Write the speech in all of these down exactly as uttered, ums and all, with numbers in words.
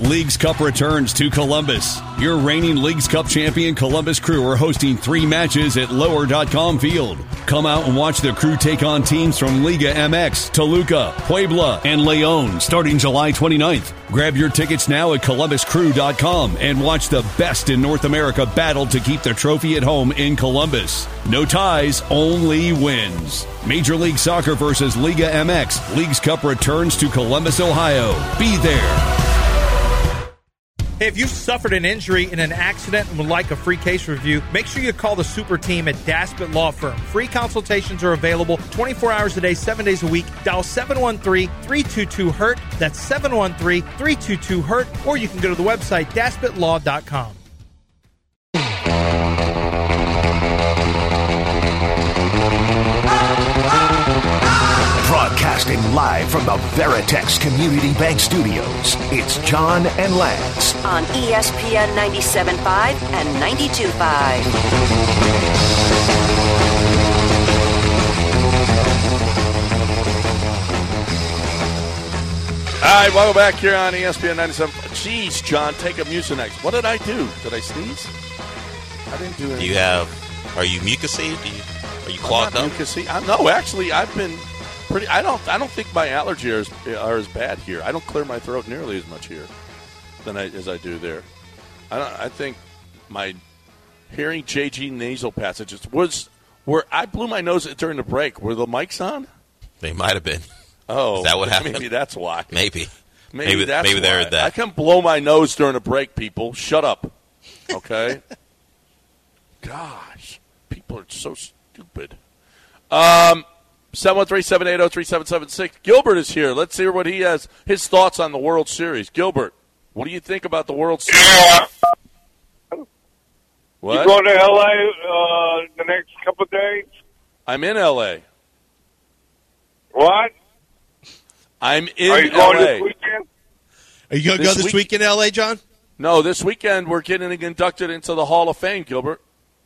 Leagues Cup returns to Columbus. Your reigning Leagues Cup champion Columbus Crew are hosting three matches at lower dot com Field. Come out and watch the Crew take on teams from Liga M X, Toluca, Puebla, and Leon starting July twenty-ninth. Grab your tickets now at columbus crew dot com and watch the best in North America battle to keep the trophy at home in Columbus. No ties, only wins. Major League Soccer versus Liga M X. Leagues Cup returns to Columbus, Ohio. Be there. Hey, if you've suffered an injury in an accident and would like a free case review, make sure you call the super team at Daspit Law Firm. Free consultations are available twenty-four hours a day, seven days a week. Dial seven one three, three two two, hurt. That's seven one three, three two two, hurt. Or you can go to the website daspit law dot com. Broadcasting live from the Veritex Community Bank Studios, it's John and Lance. On E S P N ninety-seven point five and ninety-two point five. All right, welcome back here on E S P N ninety-seven. Jeez, John, take a Mucinex. What did I do? Did I sneeze? I didn't do anything. Do you have, are you mucousy? Do you, are you clogged I'm up? Mucousy. I, no, actually, I've been pretty, I don't I don't think my allergies are, are as bad here. I don't clear my throat nearly as much here than I, as I do there. I don't. I think my hearing J G nasal passages was, where I blew my nose during the break. Were the mics on? They might have been. Oh, is that what happened? Maybe that's why. Maybe. Maybe, maybe that's maybe why. they heard that. I can blow my nose during a break, people. Shut up. Okay? Gosh. People are so stupid. Um, seven one three, seven eight zero, three seven seven six. Gilbert is here. Let's hear what he has, his thoughts on the World Series. Gilbert, what do you think about the World Series? What? You going to L A uh, the next couple of days? I'm in L A. What? I'm in Are you going L A. this weekend? Are you going to go this week, week in L A, John? No, this weekend we're getting inducted into the Hall of Fame, Gilbert.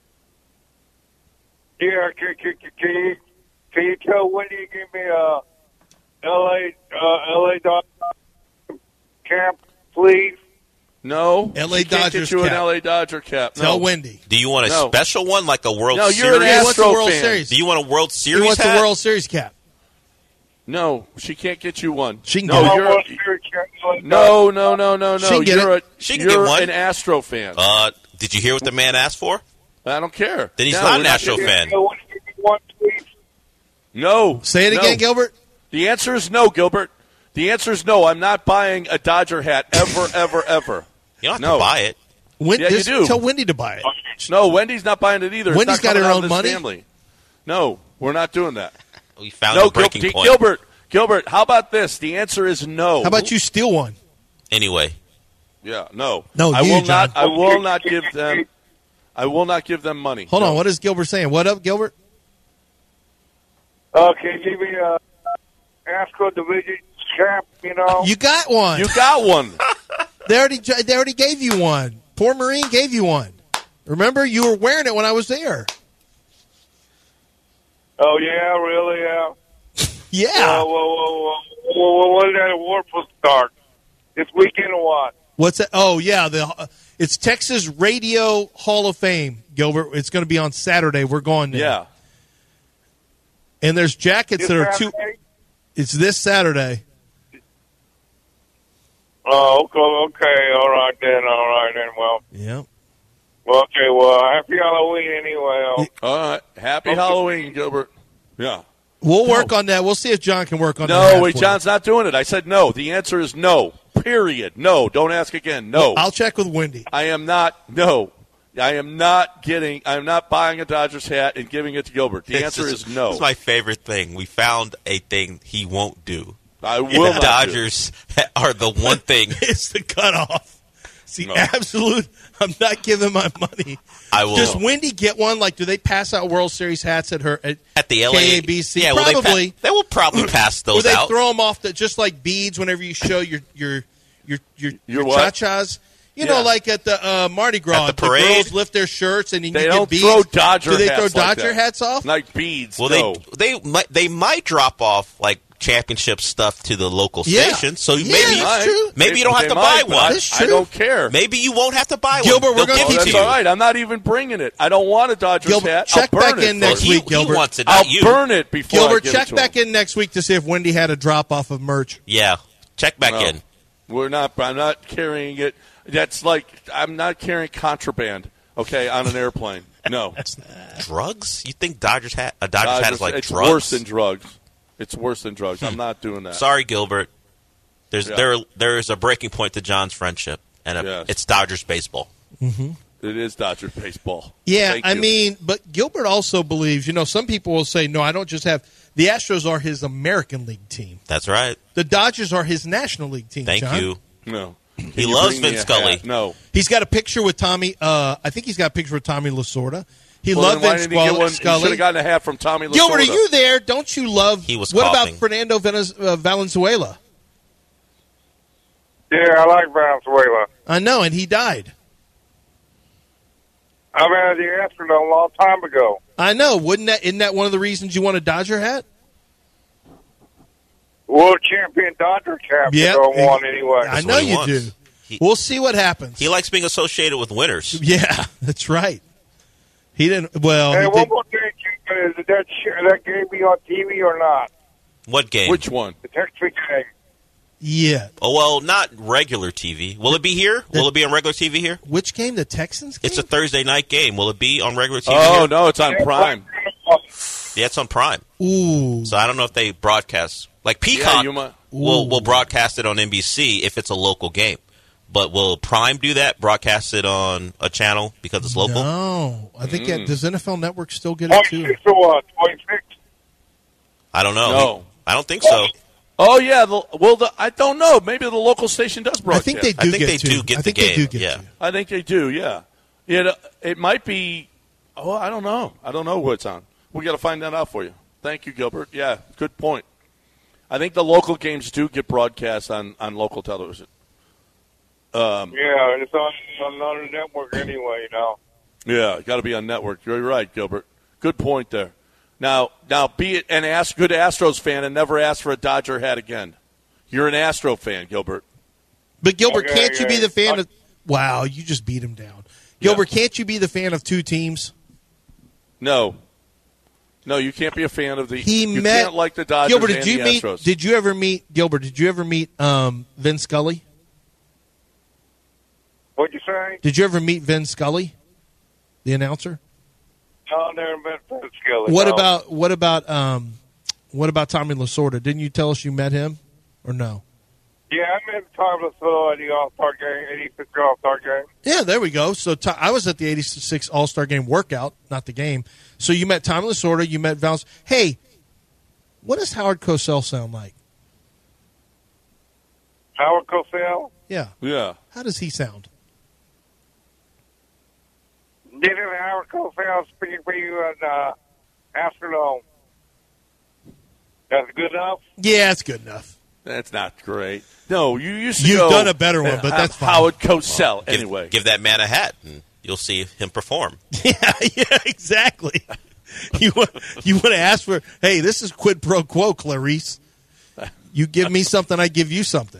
Yeah, can, can, can you can you tell Wendy to give me a L A uh, L A Dodger cap, please? No, L A she can't Dodgers get you cap. an L A Dodger cap. No. Tell Wendy. Do you want a No. special one, like a World No, Series? you're an He wants the Astro World fan. Series. Do you want a World Series He wants hat? the World Series cap. No, she can't get you one. She can no, get it. you're Well, a, sure, sure, no, no, no, no, no. She can get you're it. a She can you're get one. an Astro fan. Uh, did you hear what the man asked for? I don't care. Then he's No, not we're an Astro getting- fan. One, one, please. No. Say it no. again, Gilbert. The answer is no, Gilbert. The answer is no. I'm not buying a Dodger hat ever, ever, ever. You don't have No. to buy it. Wen- Yeah, you just do. Tell Wendy to buy it. No, Wendy's not buying it either. It's Wendy's not got coming her out own of this money? Family. No, we're not doing that. We found No, the breaking Gil- point. Gilbert. Gilbert, how about this? The answer is no. How about you steal one? Anyway, Yeah, no. No, I you, will John. not. I will not give them. I will not give them money. Hold No. on. What is Gilbert saying? What up, Gilbert? Okay, give me a Astro Division cap, you know. You got one. You got one. They already they already gave you one. Poor Marine gave you one. Remember, you were wearing it when I was there. Oh, yeah, really, yeah. Yeah. Well, well, well, well, well, when did that award supposed to start? This weekend or what? What's that? Oh, yeah. The uh, it's Texas Radio Hall of Fame, Gilbert. It's going to be on Saturday. We're going there. Yeah. And there's jackets This that are two. Saturday? It's this Saturday. Oh, okay, okay, all right then, all right then. Well, Yeah. well okay, well, happy Halloween anyway. All right. Happy Halloween, Gilbert. Yeah. We'll work on that. We'll see if John can work on that. No, wait, John's not doing it. I said no. The answer is no. Period. No. Don't ask again. No. I'll check with Wendy. I am not. No. I am not getting. I am not buying a Dodgers hat and giving it to Gilbert. The This answer is, is no. This is my favorite thing. We found a thing he won't do. I will the not do it. Dodgers are the one thing. It's the cutoff. It's the No. absolute. I'm not giving my money. I will. Does Wendy get one? Like, do they pass out World Series hats at her at, At the L A K A B C? Yeah, well, Probably. They, pa- they will probably pass Or those they out. throw them off the, just like beads whenever you show your your your your, Your your what? cha-chas. You Yeah. know, like at the uh, Mardi Gras, At the parade? girls lift their shirts and you They get don't beads. throw Dodger Do they hats throw like Dodger that. hats off? Like beads. well, no. they they might they might drop off like championship stuff to the local Yeah. station. So Yeah, maybe that's true. maybe They- you don't have they to might, buy but one. That's I, true. I don't care. Maybe you won't have to buy one. Gilbert, we're They'll gonna give Oh, it that's to you. all right. I'm not even bringing it. I don't want a Dodgers Gilbert, hat. check I'll burn back it in next first. He, week, he Gilbert. wants it, not I'll you. burn it before Gilbert, I give check it to back him. in next week to see if Wendy had a drop off of merch. Yeah, check back No. in. We're not. I'm not carrying it. That's like I'm not carrying contraband. Okay, on an airplane. No, Drugs? You think Dodgers hat a Dodgers, Dodgers- hat is like it's drugs? worse than drugs. It's worse than drugs. I'm not doing that. Sorry, Gilbert. There's Yeah. there there is a breaking point to John's friendship, and a, Yes. it's Dodgers baseball. It is Dodgers baseball. Yeah, Thank I you. mean, but Gilbert also believes, you know, some people will say, no, I don't just have – the Astros are his American League team. That's right. The Dodgers are his National League team, Thank John. you. no. Can He you loves bring me Vin a Scully. hat? No. He's got a picture with Tommy uh, – I think he's got a picture with Tommy Lasorda. He Well, loved then why Vince didn't he get one? Scully. He should have gotten a hat from Tommy Lasorda. Gilbert, are you there? Don't you love – He was What coughing. about Fernando Venez- uh, Valenzuela? Yeah, I like Venezuela. I know, and he died. I mean, the Astrodome a long time ago. I know. Wouldn't that – isn't that one of the reasons you want a Dodger hat? World champion Dodger cap Yeah. to go on anyway. I That's know what he you wants. do. He- We'll see what happens. He likes being associated with winners. Yeah, that's right. He didn't. Well, Hey, he one did, more thing. Is that that game be on T V or not? What game? Which one? The Texas game. yeah. Oh, well, not regular T V. Will it be here? Will it be on regular T V here? Which game? The Texans game? It's a Thursday night game. Will it be on regular T V Oh, here? no, it's on Prime. Yeah, it's on Prime. Ooh. So I don't know if they broadcast. Like Peacock Yeah, you might. will, Ooh. will broadcast it on N B C if it's a local game. But will Prime do that? Broadcast it on a channel because it's local? No. I think Mm. that, does N F L Network still get it too? twenty-six or what? twenty-six? I don't know. No. I don't think so. Oh, yeah. The, well, the, I don't know. Maybe the local station does I broadcast. think they do I think get they to. do get I the think they game, do get yeah. to. I think they do, yeah. It, uh, it might be – oh, I don't know. I don't know what's on. We got to find that out for you. Thank you, Gilbert. Yeah, good point. I think the local games do get broadcast on, on local television. Um, Yeah, it's on on another network anyway, you know. yeah, got to be on network. You're right, Gilbert. Good point there. Now, now be it an Ast- good Astros fan and never ask for a Dodger hat again. You're an Astro fan, Gilbert. But Gilbert, Okay, can't you be yeah. the fan of? Wow, you just beat him down. Gilbert, can't you be the fan of two teams? No. No, you can't be a fan of the. He you met can't like the Dodgers Gilbert. and Did you the meet? Astros. Did you ever meet Gilbert? Did you ever meet um, Vin Scully? What'd you say? Did you ever meet Vin Scully, the announcer? No, I've never been to Skillet. What no. about what about um, what about Tommy Lasorda? Didn't you tell us you met him, or no? Yeah, I met Tom Lasorda at the All-Star game, eighty-six All-Star game. Yeah, there we go. So to, I was at the eighty-six All-Star Game workout, not the game. So you met Tommy Lasorda, you met Val. Hey, what does Howard Cosell sound like? Howard Cosell? Yeah. Yeah. How does he sound? Didn't Howard Cosell speaking for you at uh, Astrodome? That's good enough? Yeah, it's good enough. That's not great. No, you used to You've go, done a better one, but uh, that's fine. Howard Cosell, Give, anyway. give that man a hat, and you'll see him perform. Yeah, yeah, exactly. You want you want to ask for? Hey, this is quid pro quo, Clarice. You give me something, I give you something.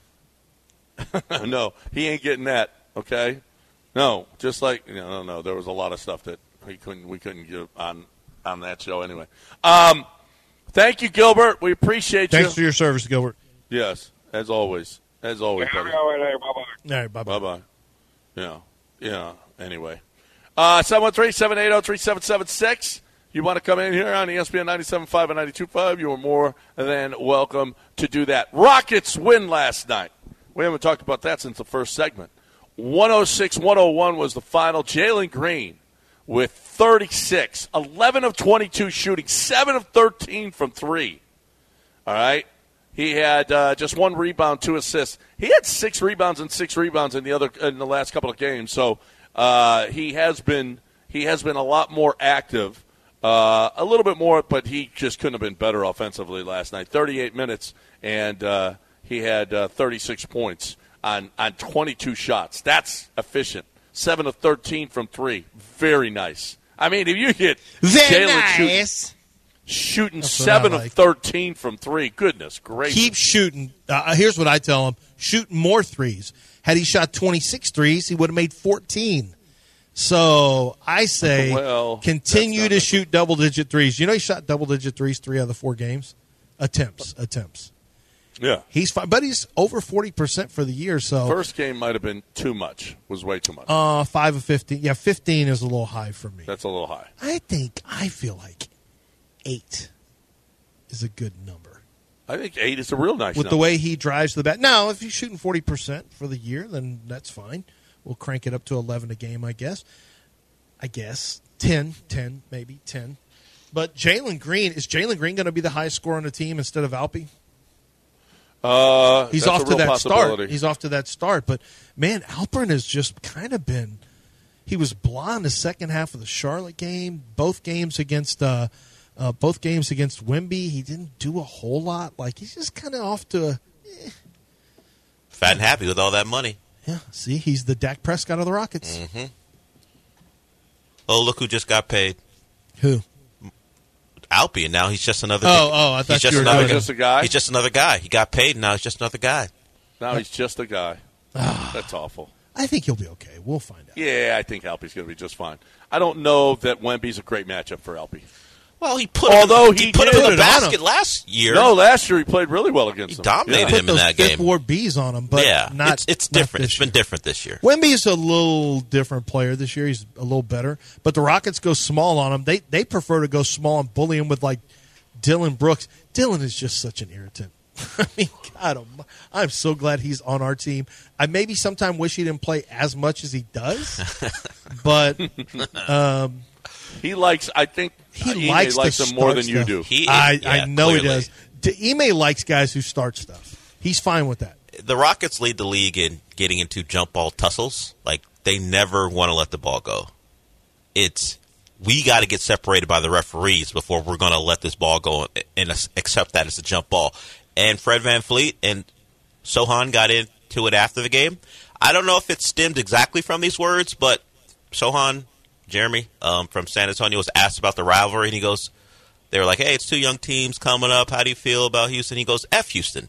No, he ain't getting that, okay? No, just like, no, no, no. There was a lot of stuff that we couldn't, we couldn't get on, on that show anyway. Um, thank you, Gilbert. We appreciate Thanks you. for your service, Gilbert. Yes, as always. As always, buddy. All right, bye-bye. All right, bye bye. Bye-bye. Yeah, yeah, anyway. Uh, seven one three, seven eight zero, three seven seven six. You want to come in here on E S P N ninety-seven point five and ninety-two point five, you are more than welcome to do that. Rockets win last night. We haven't talked about that since the first segment. one oh six one oh one was the final. Jalen Green with thirty-six, eleven of twenty-two shooting, seven of thirteen from three. All right? He had uh, just one rebound, two assists. He had six rebounds and six rebounds in the other in the last couple of games. So uh, he has been he has been a lot more active, uh, a little bit more, but he just couldn't have been better offensively last night. thirty-eight minutes, and uh, he had uh, thirty-six points on on twenty-two shots. That's efficient. Seven of thirteen from three. Very nice. I mean, if you get Very Jalen shooting- nice. Shooting That's what seven I of like. thirteen from three. Goodness gracious. Keep shooting. Uh, here's what I tell him. Shoot more threes. Had he shot twenty-six threes, he would have made fourteen. So I say Well, continue that's to not shoot double-digit threes. You know he shot double-digit threes three out of the four games? Attempts. Attempts. Yeah. He's fine, but he's over forty percent for the year. So First game might have been too much. Was way too much. uh, five of fifteen. Yeah, fifteen is a little high for me. That's a little high. I think, I feel like eight is a good number. I think eight is a real nice With number. the way he drives the bat. Now, if he's shooting forty percent for the year, then that's fine. We'll crank it up to eleven a game, I guess. I guess. ten, ten, maybe ten. But Jalen Green, is Jalen Green going to be the highest scorer on the team instead of Alpe? Uh, He's that's off a to real that possibility. start. He's off to that start. But, man, Alpern has just kind of been – he was blah in the second half of the Charlotte game. Both games against uh, uh, both games against Wemby, he didn't do a whole lot. Like, he's just kind of off to a eh. – Fat and happy with all that money. Yeah, see, he's the Dak Prescott of the Rockets. Mm-hmm. Oh, look who just got paid. Who? Alpe, and now he's just another. Oh, oh, I thought he's just you were another doing just a guy? He's just another guy. He got paid, and now he's just another guy. Now he's just a guy. That's awful. I think he'll be okay. We'll find out. Yeah, I think Alpe's going to be just fine. I don't know that Wemby's a great matchup for Alpe. Well, he put Although him, he he put did him in the it on basket him. last year. No, last year he played really well against He them. dominated Yeah. him in Put that those fifth game. ward Bs on him, but yeah, not. it's it's not different. this It's been year. different this year. Wemby's a little different player this year. He's a little better, but the Rockets go small on him. They they prefer to go small and bully him with like Dylan Brooks. Dylan is just such an irritant. I mean, God, I'm, I'm so glad he's on our team. I maybe sometime wish he didn't play as much as he does, but um, He likes, I think, he Ime likes, likes to him more start than you stuff. do. He, I, yeah, I know clearly. he does. D- Ime likes guys who start stuff. He's fine with that. The Rockets lead the league in getting into jump ball tussles. Like, they never want to let the ball go. It's, we got to get separated by the referees before we're going to let this ball go and accept that as a jump ball. And Fred VanVleet and Sohan got into it after the game. I don't know if it stemmed exactly from these words, but Sohan, Jeremy um, from San Antonio, was asked about the rivalry, and he goes, they were like, hey, it's two young teams coming up. How do you feel about Houston? He goes, F Houston.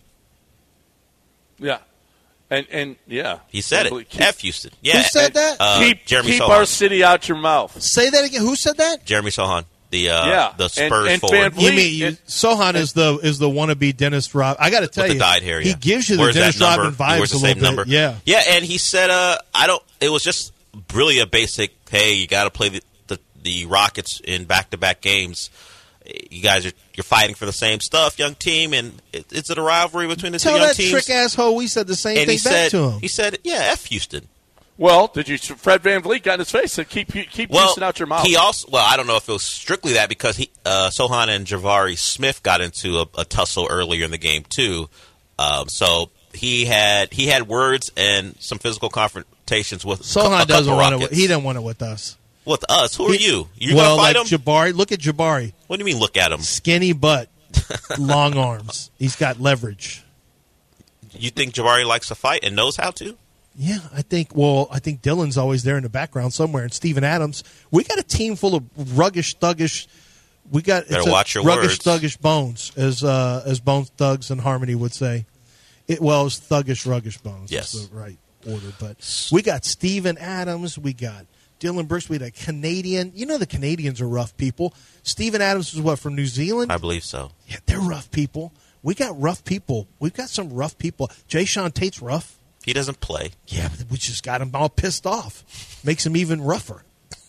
Yeah. And, and yeah. He said Keep- it. F Houston. Yeah. Who said that? Uh, keep Jeremy keep Sohan. our city out your mouth. Say that again. Who said that? Jeremy Sohan, the uh, Yeah. the And- Spurs and forward. Van You Vliet- mean you, and- Sohan is the is the wannabe Dennis Rob? I got to tell With you, the dyed hair, he yeah. gives you the Wears that Dennis number. Rodman He vibes wears the a same little number. bit. Yeah, yeah, and he said, uh, "I don't." It was just really a basic. Hey, you got to play the, the the Rockets in back to back games. You guys are you're fighting for the same stuff, young team, and it, it's a rivalry between the tell two young that teams. trick asshole we said the same and thing he back said, to him. he said, "Yeah, F Houston." Well, did you? Fred VanVleet got in his face. Said, "Keep keep Well, Houston out your mouth." he also. Well, I don't know if it was strictly that because he uh, Sohan and Jabari Smith got into a, a tussle earlier in the game too. Um, so he had he had words and some physical confrontations with a Sohan couple doesn't want it. Rockets. With, he didn't want it with us. With us, who are He- you? You well, gonna fight like him? Jabari. Look at Jabari. What do you mean? Look at him. Skinny butt, long arms. He's got leverage. You think Jabari likes to fight and knows how to? Yeah, I think. Well, I think Dylan's always there in the background somewhere. And Steven Adams. We got a team full of ruggish, thuggish. We got Better it's a watch your ruggish, words. thuggish bones, as uh, as Bones Thugs and Harmony would say. It well, it's thuggish, ruggish bones. Yes. is the right order. But we got Steven Adams. We got Dylan Brooks. We got a Canadian. You know the Canadians are rough people. Steven Adams is what, from New Zealand? I believe so. Yeah, they're rough people. We got rough people. We've got some rough people. Jay Sean Tate's rough. He doesn't play. Yeah, but we just got him all pissed off. Makes him even rougher.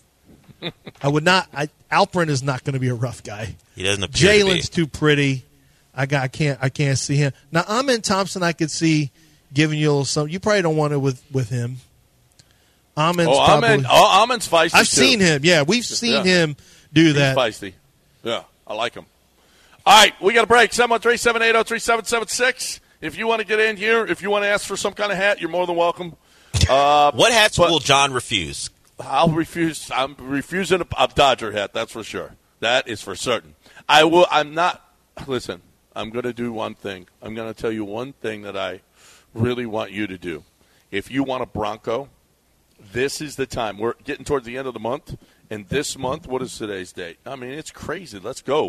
I would not. I, Alpern is not going to be a rough guy. He doesn't appear to be. Jalen's too pretty. I got. I can't. I can't see him now. Amen Thompson, I could see giving you a little something. You probably don't want it with with him. Amen's oh, probably. Amen, oh, Amen's feisty. I've too. seen him. Yeah, we've seen Yeah. him do He's that. feisty. Yeah, I like him. All right, we got a break. seven one three, seven eight zero, three seven seven six. If you want to get in here, if you want to ask for some kind of hat, you're more than welcome. Uh, What hats but- will John refuse? I'll refuse. I'm refusing a, a Dodger hat. That's for sure. That is for certain. I will. I'm not. Listen. I'm going to do one thing. I'm going to tell you one thing that I really want you to do. If you want a Bronco, this is the time. We're getting towards the end of the month, and this month, what is today's date? I mean, it's crazy. Let's go.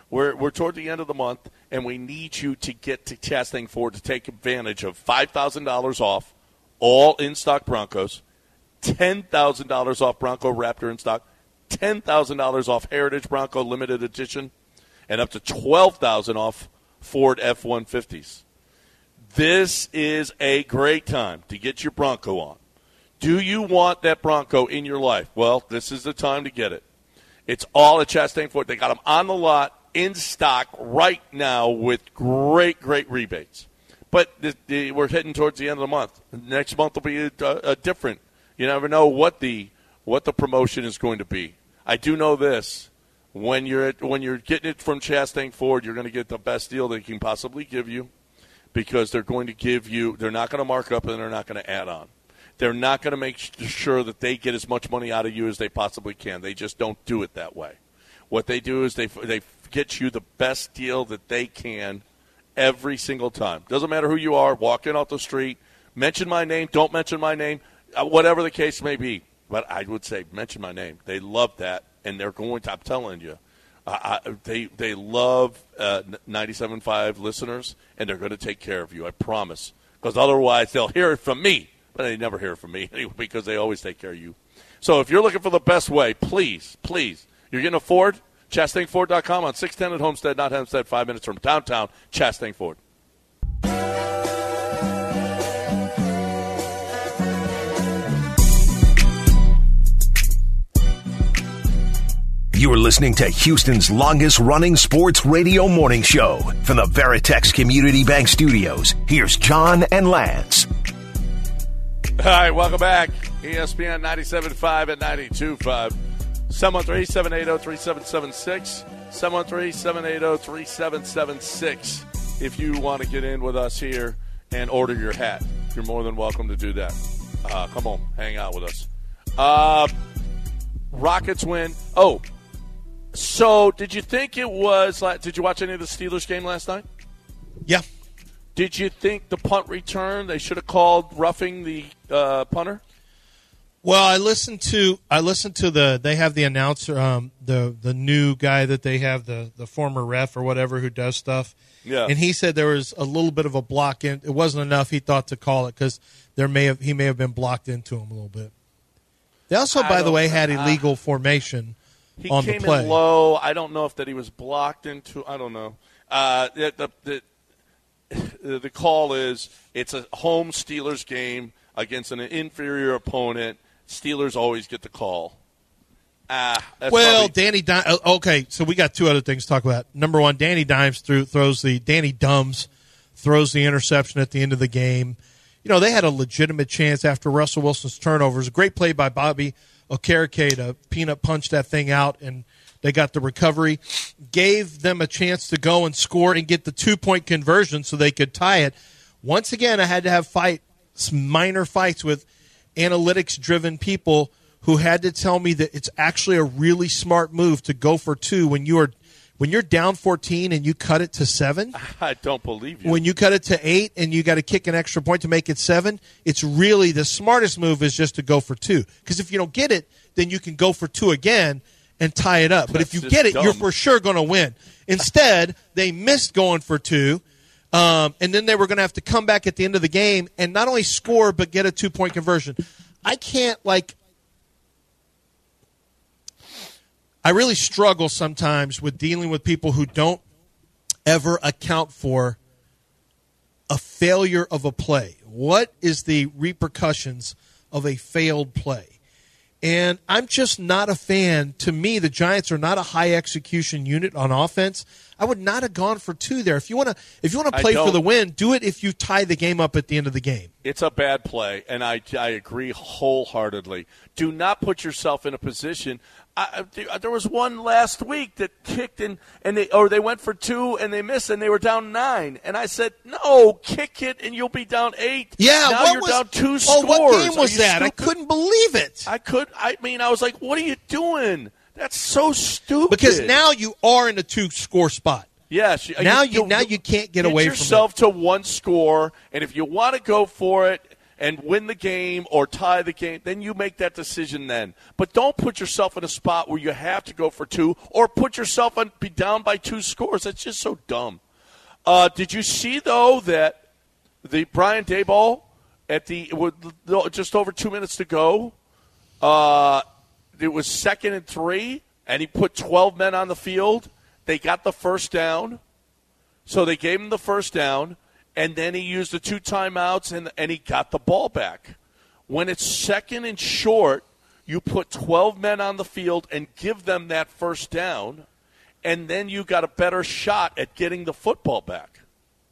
We're we're toward the end of the month, and we need you to get to Chastang Ford to take advantage of five thousand dollars off all in-stock Broncos, ten thousand dollars off Bronco Raptor in stock, ten thousand dollars off Heritage Bronco Limited Edition, and up to twelve thousand dollars off Ford F one fifties. This is a great time to get your Bronco on. Do you want that Bronco in your life? Well, this is the time to get it. It's all at Chastang Ford. They got them on the lot, in stock right now with great, great rebates. But the, the, we're heading towards the end of the month. Next month will be a, a, a different. You never know what the what the promotion is going to be. I do know this. When you're at, when you're getting it from Chastang Ford, you're going to get the best deal they can possibly give you because they're going to give you – they're not going to mark up and they're not going to add on. They're not going to make sure that they get as much money out of you as they possibly can. They just don't do it that way. What they do is they they get you the best deal that they can every single time. Doesn't matter who you are, walk in off the street, mention my name, don't mention my name, uh, whatever the case may be. But I would say mention my name. They love that, and they're going to – I'm telling you, uh, I, they, they love uh, ninety-seven point five listeners, and they're going to take care of you, I promise. Because otherwise they'll hear it from me. But they never hear from me anyway because they always take care of you. So if you're looking for the best way, please, please, you're getting a Ford, Chastang Ford dot com on six ten at Homestead, not Hempstead, five minutes from downtown, Chastang Ford. You are listening to Houston's longest-running sports radio morning show from the Veritex Community Bank Studios. Here's John and Lance. All right, welcome back. E S P N ninety-seven point five and ninety-two point five. seven one three, seven eight zero, three seven seven six. seven one three, seven eight zero, three seven seven six. If you want to get in with us here and order your hat, you're more than welcome to do that. Uh, come on, hang out with us. Uh, Rockets win. Oh, so did you think it was like, did you watch any of the Steelers game last night? Yeah. Did you think the punt return, they should have called roughing the uh, punter? Well, I listened to I listened to the they have the announcer, um, the the new guy that they have, the the former ref or whatever who does stuff. Yeah. And he said there was a little bit of a block in. It wasn't enough, he thought, to call it because there may have he may have been blocked into him a little bit. They also, I by the way, had uh, illegal formation he on the came play. in low. I don't know if that he was blocked into. I don't know. Uh, the, the, the The call is it's a home Steelers game against an inferior opponent. Steelers always get the call. Ah, that's well, probably- Danny Dimes. Okay, so we got two other things to talk about. Number one, Danny Dimes threw, throws the Danny Dums throws the interception at the end of the game. You know, they had a legitimate chance after Russell Wilson's turnovers. A great play by Bobby Okereke to peanut punch that thing out, and they got the recovery. Gave them a chance to go and score and get the two-point conversion so they could tie it. Once again, I had to have fight some minor fights with analytics-driven people who had to tell me that it's actually a really smart move to go for two when you are when you're down fourteen and you cut it to seven. I don't believe you. When you cut it to eight and you got to kick an extra point to make it seven, it's really the smartest move is just to go for two. Because if you don't get it, then you can go for two again and tie it up. But That's if you just get it, dumb. you're for sure going to win. Instead, they missed going for two, um, and then they were going to have to come back at the end of the game and not only score but get a two-point conversion. I can't, like, I really struggle sometimes with dealing with people who don't ever account for a failure of a play. What is the repercussions of a failed play? And I'm just not a fan. To me, the Giants are not a high execution unit on offense. I would not have gone for two there. If you want to, if you want to play for the win, do it if you tie the game up at the end of the game. It's a bad play, and I, I agree wholeheartedly. Do not put yourself in a position. I, there was one last week that kicked in, and they or they went for two and they missed, and they were down nine. And I said, "No, kick it, and you'll be down eight." Yeah, now what you're was, down two oh, scores. What game was that? Stupid? I couldn't believe it. I could. I mean, I was like, "What are you doing? That's so stupid." Because now you are in a two-score spot. Yes. Now you, you now you can't get, get away yourself from to one score, and if you want to go for it, and win the game or tie the game, then you make that decision then. But don't put yourself in a spot where you have to go for two or put yourself on be down by two scores. That's just so dumb. Uh, did you see, though, that the Brian Daboll at the with just over two minutes to go, uh, it was second and three, and he put twelve men on the field. They got the first down, so they gave him the first down. And then he used the two timeouts, and, and he got the ball back. When it's second and short, you put twelve men on the field and give them that first down, and then you got a better shot at getting the football back.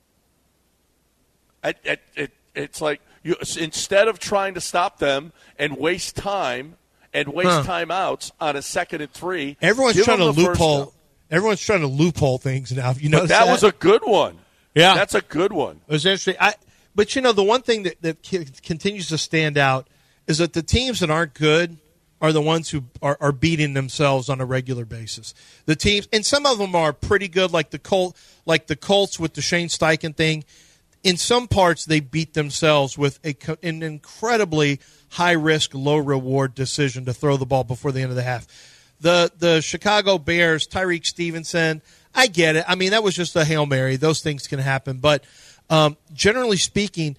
It, it, it, it's like you, instead of trying to stop them and waste time and waste huh. timeouts on a second and three, everyone's trying to loophole. Everyone's trying to loophole things now. You know that, that was a good one. Yeah, that's a good one. It was interesting. I, but, you know, the one thing that, that continues to stand out is that the teams that aren't good are the ones who are, are beating themselves on a regular basis. The teams, and some of them are pretty good, like the Colt, like the Colts with the Shane Steichen thing. In some parts, they beat themselves with a, an incredibly high-risk, low-reward decision to throw the ball before the end of the half. The the Chicago Bears, Tyreek Stevenson, I get it. I mean, that was just a Hail Mary. Those things can happen. But um, generally speaking,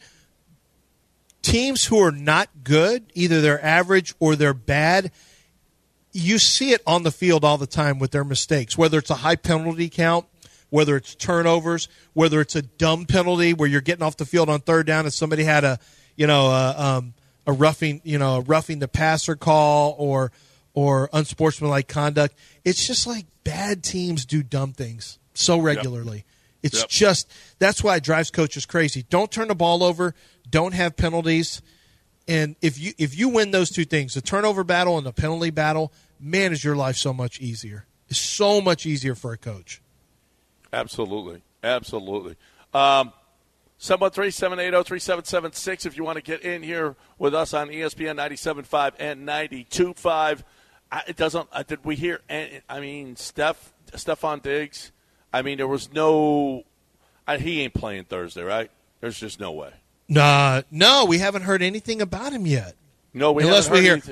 teams who are not good, either they're average or they're bad, you see it on the field all the time with their mistakes, whether it's a high penalty count, whether it's turnovers, whether it's a dumb penalty where you're getting off the field on third down and somebody had a, you know, a, um, a roughing, you know, a roughing the passer call or or unsportsmanlike conduct. It's just like bad teams do dumb things so regularly. Yep. It's yep. just that's why it drives coaches crazy. Don't turn the ball over. Don't have penalties. And if you if you win those two things, the turnover battle and the penalty battle, man, is your life so much easier. It's so much easier for a coach. Absolutely. Absolutely. Um, seven one three, seven eight zero, three seven seven six if you want to get in here with us on E S P N ninety-seven point five and ninety-two point five. I, it doesn't. Uh, did we hear? I mean, Steph, Stephon Diggs. I mean, there was no. Uh, he ain't playing Thursday, right? There's just no way. Nah, no, we haven't heard anything about him yet. No, we unless haven't we heard hear. anything.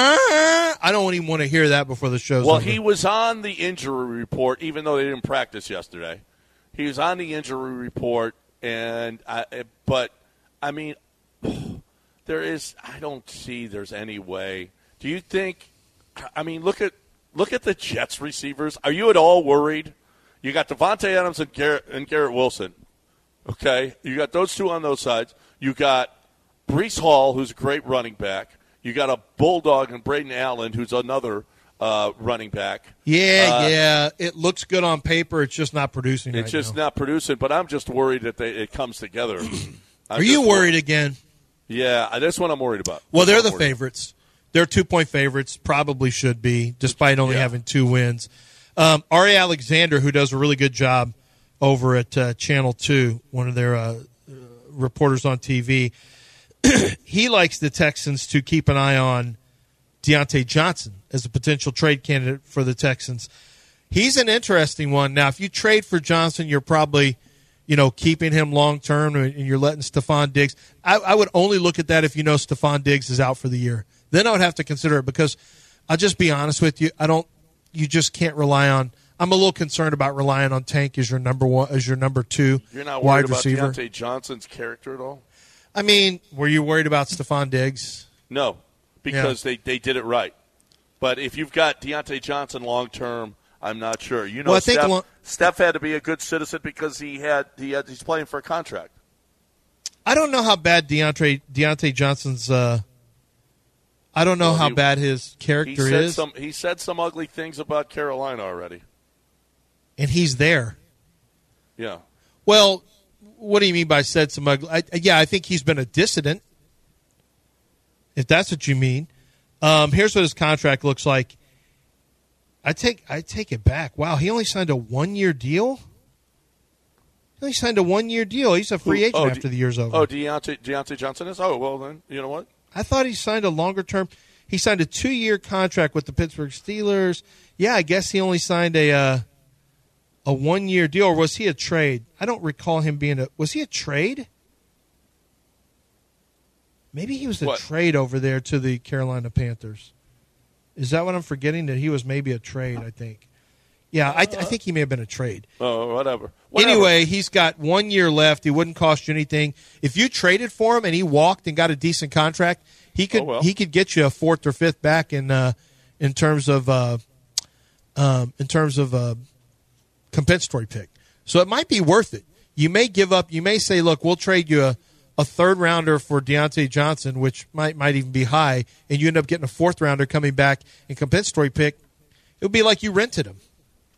I don't even want to hear that before the show's Well, over. he was on the injury report, even though they didn't practice yesterday. He was on the injury report, and I, but I mean, there is. I don't see there's any way. Do you think? I mean, look at look at the Jets receivers. Are you at all worried? You got Devontae Adams and Garrett, and Garrett Wilson. Okay, you got those two on those sides. You got Breece Hall, who's a great running back. You got a Bulldog and Braden Allen, who's another uh, running back. Yeah, uh, yeah. It looks good on paper. It's just not producing It's right just now. not producing, but I'm just worried that they, it comes together. Are you worried, worried again? Yeah, that's what I'm worried about. Well, that's they're the favorites. They're two-point favorites, probably should be, despite only yeah. having two wins. Um, Ari Alexander, who does a really good job over at uh, Channel two, one of their uh, reporters on T V, he likes the Texans to keep an eye on Deontay Johnson as a potential trade candidate for the Texans. He's an interesting one. Now, if you trade for Johnson, you're probably, you know, keeping him long-term and you're letting Stephon Diggs. I, I would only look at that if you know Stephon Diggs is out for the year. Then I would have to consider it because I'll just be honest with you. I don't. You just can't rely on. I'm a little concerned about relying on Tank as your number one, as your number two You're not wide worried about receiver. Deontay Johnson's character at all? I mean, were you worried about Stephon Diggs? No, because yeah. they, they did it right. But if you've got Deontay Johnson long term, I'm not sure. You know, well, I think Steph, long- Steph had to be a good citizen because he had he had he's playing for a contract. I don't know how bad Deontay Deontay Johnson's. Uh, I don't know well, how he, bad his character he said is. Some, he said some ugly things about Carolina already. And he's there. Yeah. Well, what do you mean by said some ugly? I, yeah, I think he's been a dissident, if that's what you mean. Um, here's what his contract looks like. I take I take it back. Wow, he only signed a one-year deal? He only signed a one-year deal. He's a free Who, agent oh, after De- the year's over. Oh, Deontay, Deontay Johnson is? Oh, well, then, you know what? I thought he signed a longer term. He signed a two-year contract with the Pittsburgh Steelers. Yeah, I guess he only signed a uh, a one-year deal. Or was he a trade? I don't recall him being a – was he a trade? Maybe he was a What? trade over there to the Carolina Panthers. Is that what I'm forgetting? That he was maybe a trade, I think. Yeah, I, th- I think he may have been a trade. Oh, whatever. whatever. Anyway, he's got one year left. He wouldn't cost you anything. If you traded for him and he walked and got a decent contract, he could Oh, well. he could get you a fourth or fifth back in uh, in terms of uh, um, in terms of uh, compensatory pick. So it might be worth it. You may give up. You may say, "Look, we'll trade you a, a third rounder for Deontay Johnson, which might might even be high, and you end up getting a fourth rounder coming back in compensatory pick." It would be like you rented him.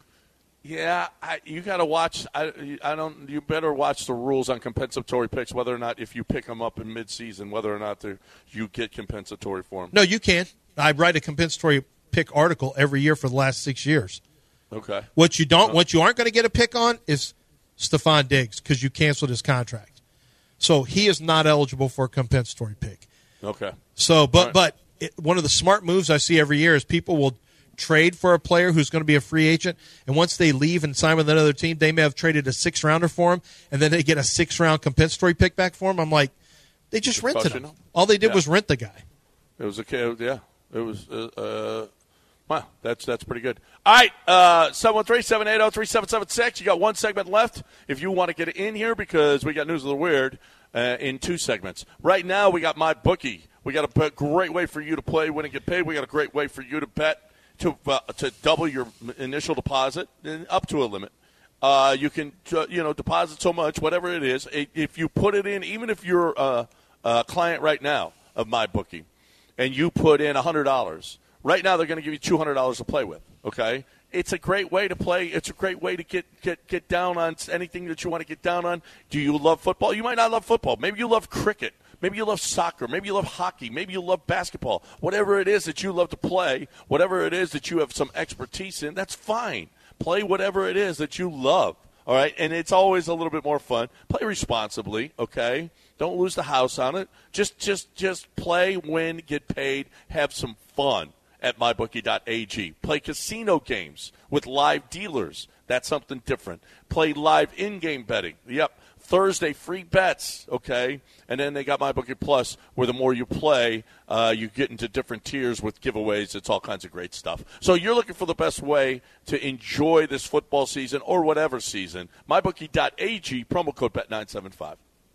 Yeah, I, you got to watch. I, I don't. You better watch the rules on compensatory picks. Whether or not, if you pick them up in midseason, whether or not you get compensatory for them. No, you can. I write a compensatory pick article every year for the last six years. Okay. What you don't, what you aren't going to get a pick on is Stephon Diggs because you canceled his contract. So he is not eligible for a compensatory pick. Okay. So, but right. but it, one of the smart moves I see every year is people will trade for a player who's going to be a free agent, and once they leave and sign with another team, they may have traded a six rounder for him, and then they get a six round compensatory pick back for him. I'm like, they just, just rented him. him. All they did yeah. was rent the guy. It was a yeah. It was uh, uh wow. That's that's pretty good. All right, uh, seven one three, seven eight zero, three seven seven six. You got one segment left. If you want to get in here, because we got news of the weird uh, in two segments. Right now, we got MyBookie. We got a great way for you to play, win, and get paid. We got a great way for you to bet. To uh, to double your initial deposit and up to a limit. Uh, you can uh, you know deposit so much, whatever it is. If you put it in, even if you're a, a client right now of MyBookie, and you put in one hundred dollars, right now they're going to give you two hundred dollars to play with. Okay, it's a great way to play. It's a great way to get, get, get down on anything that you want to get down on. Do you love football? You might not love football. Maybe you love cricket. Maybe you love soccer. Maybe you love hockey. Maybe you love basketball. Whatever it is that you love to play, whatever it is that you have some expertise in, that's fine. Play whatever it is that you love, all right? And it's always a little bit more fun. Play responsibly, okay? Don't lose the house on it. Just just, just play, win, get paid, have some fun at my bookie dot a g. Play casino games with live dealers. That's something different. Play live in-game betting. Yep. Thursday, free bets, okay? And then they got MyBookie Plus, where the more you play, uh, you get into different tiers with giveaways. It's all kinds of great stuff. So you're looking for the best way to enjoy this football season or whatever season. my bookie dot a g, promo code bet nine seven five.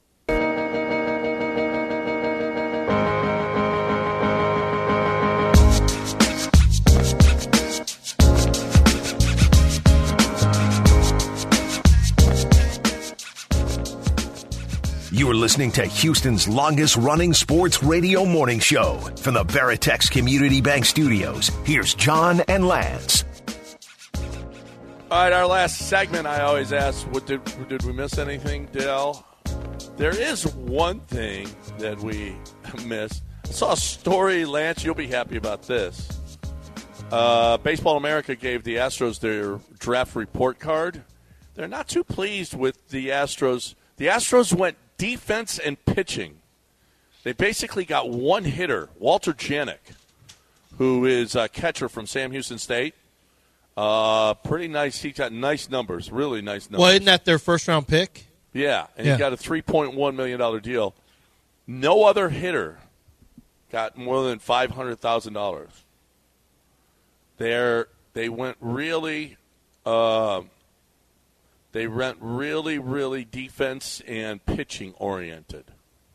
You are listening to Houston's longest-running sports radio morning show from the Veritex Community Bank Studios. Here's John and Lance. All right, our last segment, I always ask, what did, did we miss anything, Dale? There is one thing that we missed. I saw a story, Lance, you'll be happy about this. Uh, Baseball America gave the Astros their draft report card. They're not too pleased with the Astros. The Astros went defense and pitching. They basically got one hitter, Walter Janik, who is a catcher from Sam Houston State. Uh, pretty nice. He got nice numbers, really nice numbers. Well, isn't that their first-round pick? Yeah, and yeah. he got a three point one million dollars deal. No other hitter got more than five hundred thousand dollars. They're, they went really uh, – They went really, really defense and pitching oriented.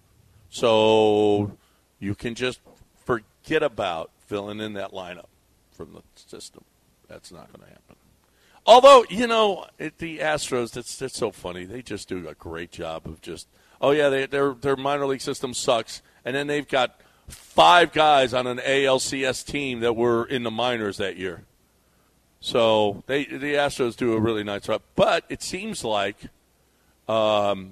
So you can just forget about filling in that lineup from the system. That's not going to happen. Although, you know, it, the Astros, that's that's so funny. They just do a great job of just, oh, yeah, they, their their minor league system sucks. And then they've got five guys on an A L C S team that were in the minors that year. So they the Astros do a really nice job. But it seems like um,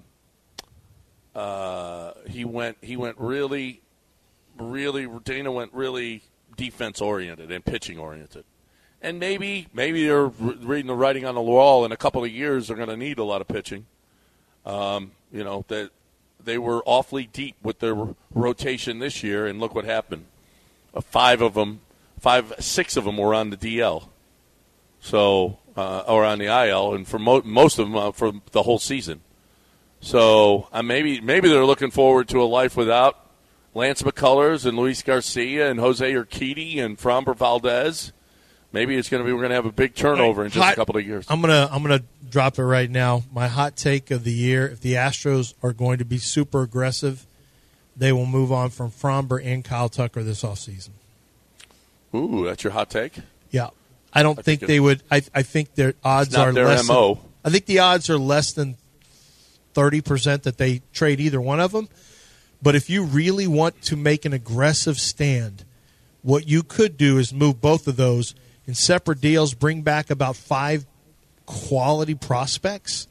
uh, he went he went really, really, Dana went really defense-oriented and pitching-oriented. And maybe maybe they're reading the writing on the wall. In a couple of years, they're going to need a lot of pitching. Um, you know, that they were awfully deep with their rotation this year, and look what happened. Uh, five of them, five, six of them were on the D L. So, uh, or on the I L, and for mo- most of them uh, for the whole season. So uh, maybe maybe they're looking forward to a life without Lance McCullers and Luis Garcia and Jose Urquidy and Framber Valdez. Maybe it's going to be we're going to have a big turnover in just hot, a couple of years. I'm gonna I'm gonna drop it right now. My hot take of the year: if the Astros are going to be super aggressive, they will move on from Framber and Kyle Tucker this offseason. Ooh, that's your hot take? Yeah, I don't I think, think they would. I I think their odds It's not are their less. M O. Than, I think the odds are less than thirty percent that they trade either one of them. But if you really want to make an aggressive stand, what you could do is move both of those in separate deals, bring back about five quality prospects,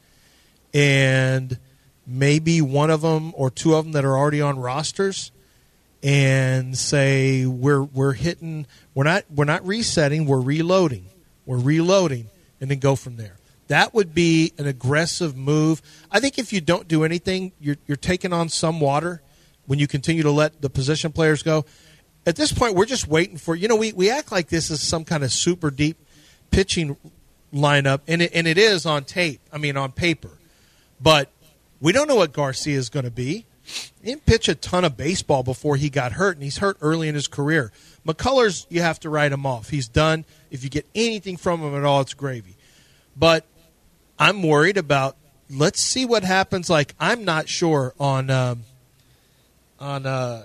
and maybe one of them or two of them that are already on rosters, and say we're we're hitting we're not we're not resetting, we're reloading. We're reloading, and then go from there. That would be an aggressive move. I think if you don't do anything, you're you're taking on some water when you continue to let the position players go. At this point, we're just waiting for, you know, we, we act like this is some kind of super deep pitching lineup, and it, and it is on tape, I mean on paper. But we don't know what Garcia is going to be. He didn't pitch a ton of baseball before he got hurt, and he's hurt early in his career. McCullers, you have to write him off. He's done. If you get anything from him at all, it's gravy. But I'm worried about, let's see what happens. Like, I'm not sure on um, – on uh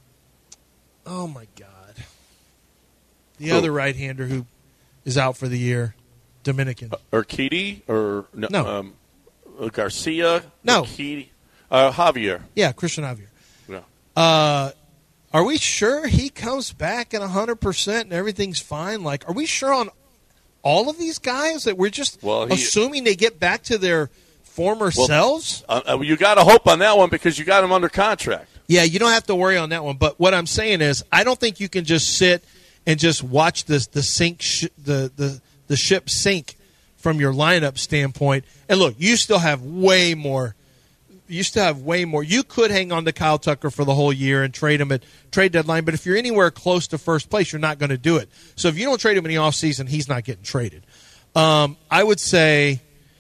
oh my god the Who? other right-hander who is out for the year, Dominican. Uh, Urquidy or no, no. Um, Garcia? No. Urquidy, uh, Javier. Yeah, Christian Javier. Yeah. Uh, are we sure he comes back at one hundred percent and everything's fine? Like, are we sure on all of these guys that we're just Well, he- assuming they get back to their former Well, selves? Uh, you got to hope on that one because you got him under contract. Yeah, you don't have to worry on that one. But what I'm saying is, I don't think you can just sit and just watch this the sink sh- the, the the ship sink from your lineup standpoint. And look, you still have way more. You still have way more. You could hang on to Kyle Tucker for the whole year and trade him at trade deadline. But if you're anywhere close to first place, you're not going to do it. So if you don't trade him in the offseason, he's not getting traded. Um, I would say.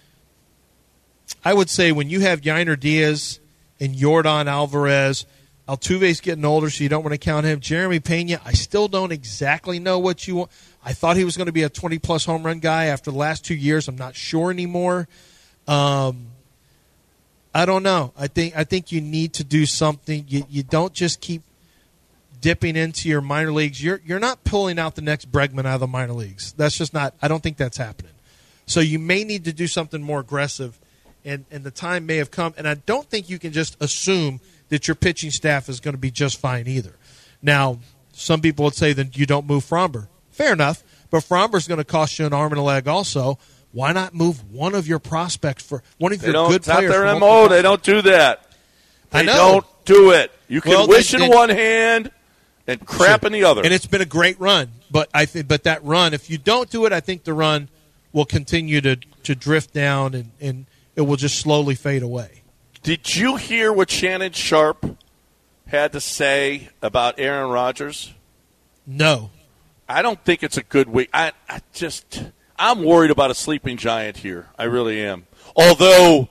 I would say when you have Yainer Diaz and Yordan Alvarez, Altuve's getting older, so you don't want to count him. Jeremy Pena, I still don't exactly know what you want. I thought he was going to be a twenty-plus home run guy after the last two years. I'm not sure anymore. Um, I don't know. I think I think you need to do something. You you don't just keep dipping into your minor leagues. You're you're not pulling out the next Bregman out of the minor leagues. That's just not. I don't think that's happening. So you may need to do something more aggressive, and and the time may have come. And I don't think you can just assume that your pitching staff is going to be just fine either. Now, some people would say that you don't move Framber. Fair enough, but Framber's going to cost you an arm and a leg also. Why not move one of your prospects for one of They your don't, good it's not players? their for M O. They don't do that. They I know. don't do it. You can Well, wish they- in they- one hand and crap Sure. in the other. And it's been a great run, but I think, but that run, if you don't do it, I think the run will continue to, to drift down, and, and it will just slowly fade away. Did you hear what Shannon Sharp had to say about Aaron Rodgers? No. I don't think it's a good week. I, I just, I'm worried about a sleeping giant here. I really am. Although,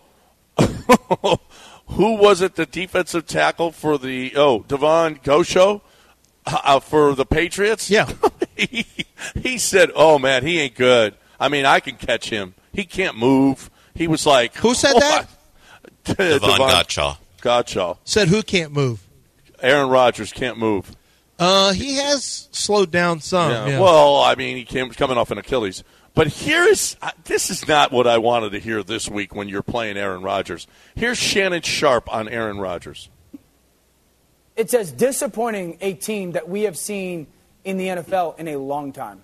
who was it, the defensive tackle for the, oh, Devon Gosho uh, for the Patriots? Yeah. he, he said, oh, man, he ain't good. I mean, I can catch him. He can't move. He was like, Who said oh, that? Devon Gottschall. Gottschall. Said who can't move? Aaron Rodgers can't move. Uh, he has slowed down some. Yeah. Yeah. Well, I mean, he came coming off an Achilles. But here's this is not what I wanted to hear this week when you're playing Aaron Rodgers. Here's Shannon Sharp on Aaron Rodgers. It's as disappointing a team that we have seen in the N F L in a long time.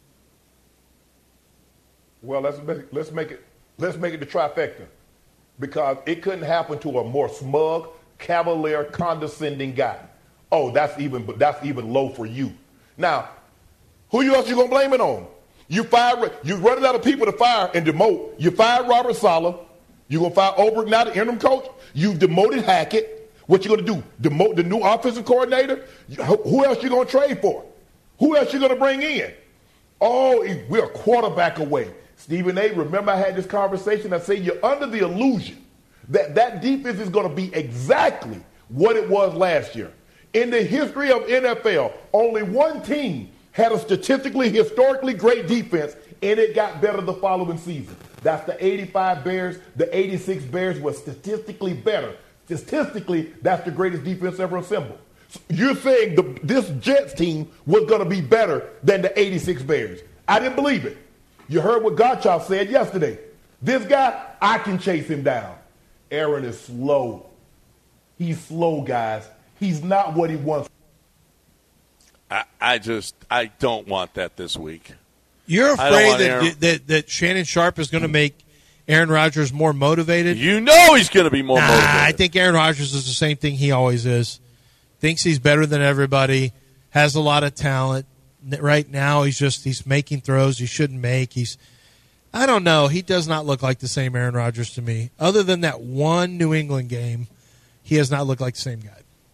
Well, let's make, let's make it let's make it the trifecta, because it couldn't happen to a more smug, cavalier, condescending guy. Oh, that's even but that's even low for you. Now, who else you gonna blame it on? You fired you running out of people to fire and demote. You fired Robert Saleh. You gonna fire Ulbrich now, the interim coach. You demoted Hackett. What you gonna do? Demote the new offensive coordinator? Who else you gonna trade for? Who else you gonna bring in? Oh, we're a quarterback away. Stephen A., remember I had this conversation. I say you're under the illusion that that defense is going to be exactly what it was last year. In the history of N F L, only one team had a statistically, historically great defense, and it got better the following season. That's the eighty-five Bears. The eighty-six Bears were statistically better. Statistically, that's the greatest defense ever assembled. So you're saying the, this Jets team was going to be better than the eighty-six Bears. I didn't believe it. You heard what Gottschalk said yesterday. This guy, I can chase him down. Aaron is slow. He's slow, guys. He's not what he wants. I, I just I don't want that this week. You're I don't afraid want that, Aaron- you- that that Shannon Sharp is going to make Aaron Rodgers more motivated? You know he's going to be more nah, motivated. I think Aaron Rodgers is the same thing he always is. Thinks he's better than everybody, has a lot of talent. Right now, he's just he's making throws he shouldn't make. He's I don't know. He does not look like the same Aaron Rodgers to me. Other than that one New England game, he has not looked like the same guy.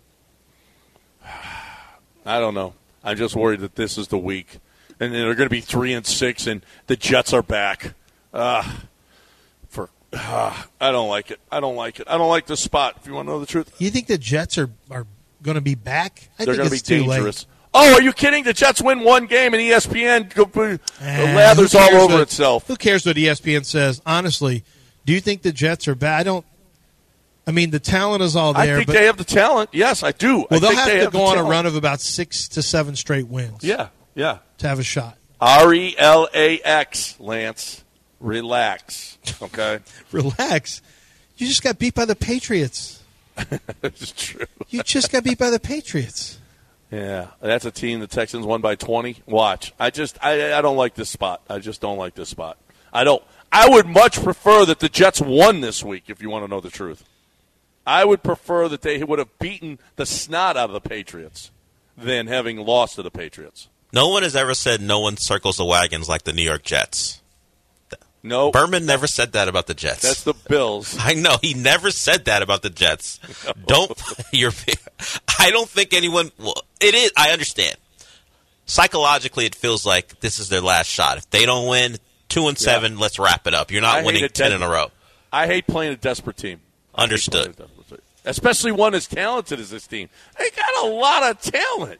I don't know. I'm just worried that this is the week, and they're going to be three and six, and the Jets are back. Uh, for uh, I don't like it. I don't like it. I don't like this spot. If you want to know the truth, You think the Jets are, are going to be back? I they're think going to be it's too dangerous. late. Oh, are you kidding? The Jets win one game, and E S P N go, uh, Eh, lathers who all cares over what- itself. Who cares what E S P N says? Honestly, do you think the Jets are bad? I don't. I mean, the talent is all I there. think but, they have the talent. Yes, I do. well, I they'll think have they to have go the on a talent. run of about six to seven straight wins. Yeah, yeah. To have a shot. R E L A X, Lance. Relax. Okay? Relax. You just got beat by the Patriots. It's true. You just got beat by the Patriots. Yeah, that's a team the Texans won by twenty. Watch. I just I I don't like this spot. I just don't like this spot. I don't I would much prefer that the Jets won this week, if you want to know the truth. I would prefer that they would have beaten the snot out of the Patriots than having lost to the Patriots. No one has ever said no one circles the wagons like the New York Jets. No. Berman never said that about the Jets. That's the Bills. I know he never said that about the Jets. Don't you're I don't think anyone well, it is I understand. Psychologically it feels like this is their last shot. If they don't win two and seven, Yeah. let's wrap it up. You're not I hate winning a ten des- in a row. I hate playing a desperate team. I hate Understood. playing a desperate team. Especially one as talented as this team. They got a lot of talent.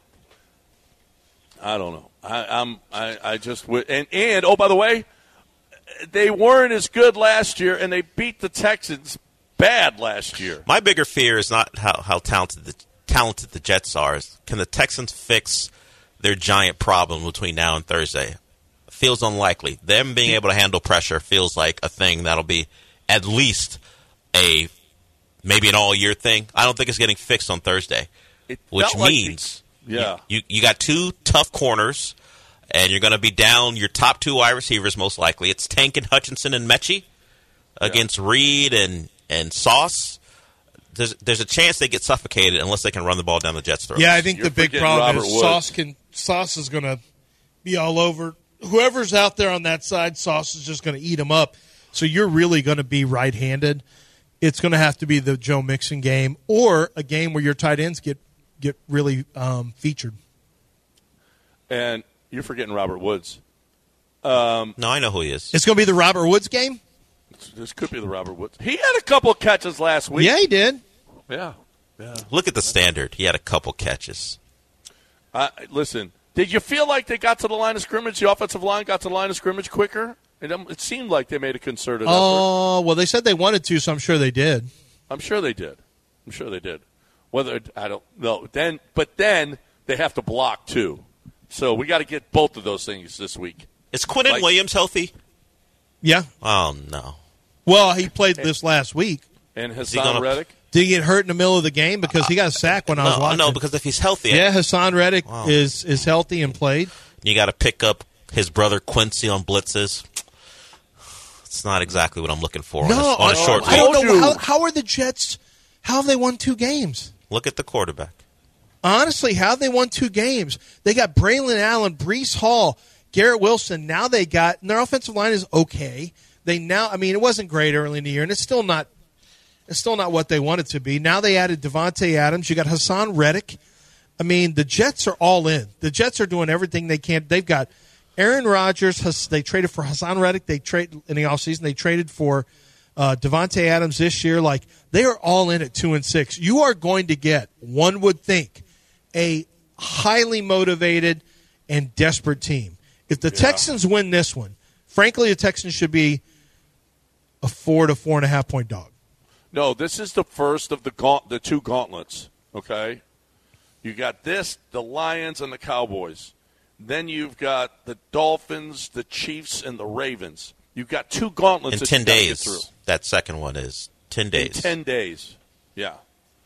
I don't know. I, I'm. I, I just would. And, and oh, by the way, they weren't as good last year, and they beat the Texans bad last year. My bigger fear is not how, how talented the talented the Jets are. Can the Texans fix their giant problem between now and Thursday? Feels unlikely. Them being able to handle pressure feels like a thing that'll be at least a maybe an all year thing. I don't think it's getting fixed on Thursday, It which felt like means the- yeah. you, you you got two tough corners, and you're going to be down your top two wide receivers most likely. It's Tank and Hutchinson and Mechie against Reed and and Sauce. There's there's a chance they get suffocated unless they can run the ball down the Jets' throats. Yeah, I think You're the big forgetting problem Robert is Woods. Sauce can Sauce is going to be all over. Whoever's out there on that side, Sauce is just going to eat him up. So you're really going to be right-handed. It's going to have to be the Joe Mixon game or a game where your tight ends get get really um, featured. And you're forgetting Robert Woods. No, I know who he is. It's going to be the Robert Woods game? This could be the Robert Woods. He had a couple of catches last week. Yeah, he did. Yeah. Yeah. Look at the standard. He had a couple catches. Uh, listen, did you feel like they got to the line of scrimmage? The offensive line got to the line of scrimmage quicker? It, um, it seemed like they made a concerted effort. Oh, well, they said they wanted to, so I'm sure they did. I'm sure they did. I'm sure they did. Whether I don't know. Then, but then they have to block too. So we got to get both of those things this week. Is Quinnen Like- Williams healthy? Yeah. Oh, no. Well, he played this last week. And he Hassan gonna- Reddick. Did he get hurt in the middle of the game? Because he got a sack when I was No, watching. no, because if he's healthy, Yeah, Hassan Reddick Wow. is, is healthy and played. you got to pick up his brother Quincy on blitzes. It's not exactly what I'm looking for No, on a, on a I, short I week. don't know. Told you. How, how are the Jets, how have they won two games? Look at the quarterback. Honestly, how have they won two games? They got Braylon Allen, Breece Hall, Garrett Wilson. Now they got, and their offensive line is okay. They now, I mean, it wasn't great early in the year, and it's still not, it's still not what they want it to be. Now they added Devontae Adams. You got Hassan Reddick. I mean, the Jets are all in. The Jets are doing everything they can. They've got Aaron Rodgers. Has, they traded for Hassan Reddick. They trade in the offseason. They traded for uh, Devontae Adams this year. Like, they are all in at two and six. You are going to get, one would think, a highly motivated and desperate team. If the Yeah. Texans win this one, frankly, the Texans should be a four to four and a half point dog. No, this is the first of the gaunt, the two gauntlets, okay? You got this, the Lions and the Cowboys. Then you've got the Dolphins, the Chiefs, and the Ravens. You've got two gauntlets In that ten you gotta days, get through. that second one is ten days. In ten days, yeah.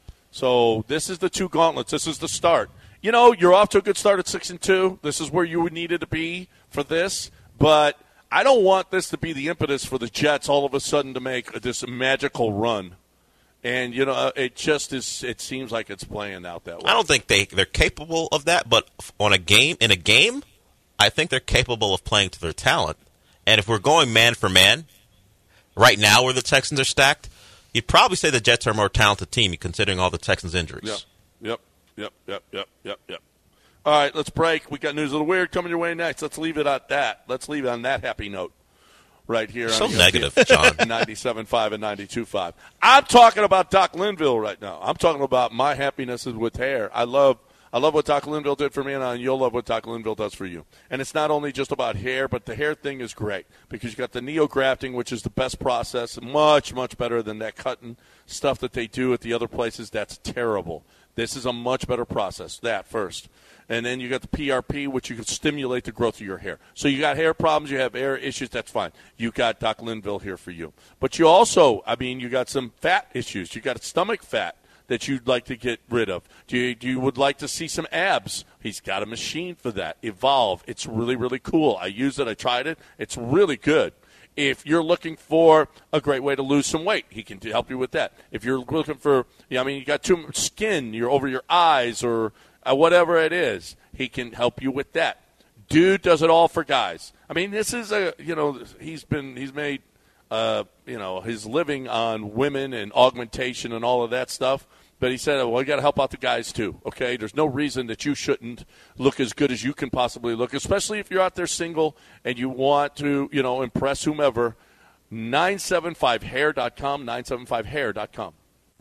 So this is the two gauntlets. This is the start. You know, you're off to a good start at six and two. This is where you needed to be for this. But I don't want this to be the impetus for the Jets all of a sudden to make this magical run. And, you know, it just is. It seems like it's playing out that way. I don't think they they're capable of that, but on a game in a game, I think they're capable of playing to their talent. And if we're going man for man, right now where the Texans are stacked, you'd probably say the Jets are a more talented team considering all the Texans' injuries. Yep, yep, yep, yep, yep, yep, yep. All right, let's break. We got News of the Weird coming your way next. Let's leave it at that. Let's leave it on that happy note. Right here. So on negative, John. ninety-seven point five and ninety-two point five. I'm talking about Doc Linville right now. I'm talking about my happiness is with hair. I love I love what Doc Linville did for me, and you'll love what Doc Linville does for you. And it's not only just about hair, but the hair thing is great because you got the neo-grafting, which is the best process, much, much better than that cutting stuff that they do at the other places. That's terrible. This is a much better process, that first. And then you got the P R P, which you can stimulate the growth of your hair. So you got hair problems, you have hair issues, that's fine. You got Doc Linville here for you. But you also, I mean, you got some fat issues. You got stomach fat that you'd like to get rid of. Do you, do you would like to see some abs? He's got a machine for that. Evolve. It's really, really cool. I use it. I tried it. It's really good. If you're looking for a great way to lose some weight, he can help you with that. If you're looking for, you know, I mean, you got too much skin, you're over your eyes or uh, whatever it is, he can help you with that. Dude does it all for guys. I mean, this is a, you know, he's been, he's made, uh, you know, his living on women and augmentation and all of that stuff. But he said, well, we got to help out the guys too, okay? There's no reason that you shouldn't look as good as you can possibly look, especially if you're out there single and you want to, you know, impress whomever. nine seven five hair dot com, nine seven five hair dot com.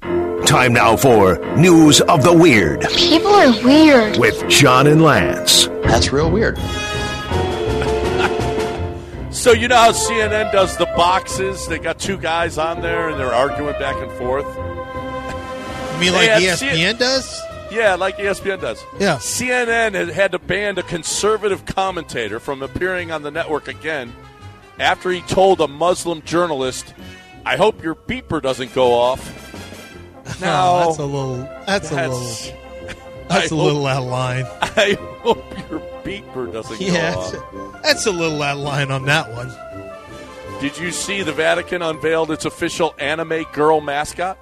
Time now for News of the Weird. People are weird. With John and Lance. That's real weird. So you know how C N N does the boxes? They got two guys on there and they're arguing back and forth. You mean like E S P N C N does? Yeah, like E S P N does. Yeah. C N N had, had to ban a conservative commentator from appearing on the network again after he told a Muslim journalist, I hope your beeper doesn't go off. Now, oh, that's a little. That's, that's a little. That's I a hope, little out of line. I hope your beeper doesn't yeah, go that's off. a, that's a little out of line on that one. Did you see the Vatican unveiled its official anime girl mascot?